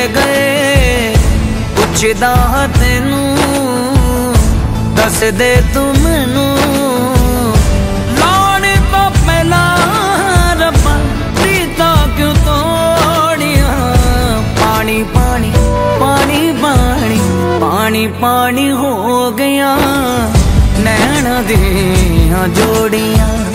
गए पुछदा तेनू दस दे तू मैनू लाने तो पहला रब्बा प्रीता क्यों तोड़िया पानी पानी पानी पानी पानी पानी हो गया नैना दियां जोड़ियां